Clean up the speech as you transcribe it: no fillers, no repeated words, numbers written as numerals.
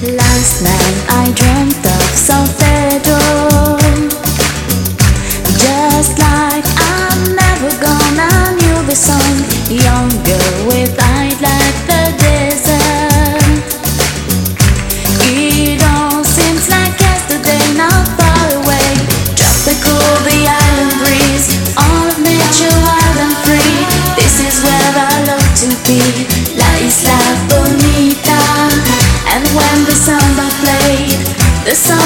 Last night I dreamt of San Pedro, just like I'm never gonna knew the song. Younger with eyes like the desert. It all seems like yesterday, not far away. Tropical, the island breeze, all of nature wild and free. This is where I love to be, La Isla Bonita. And when the samba played, the song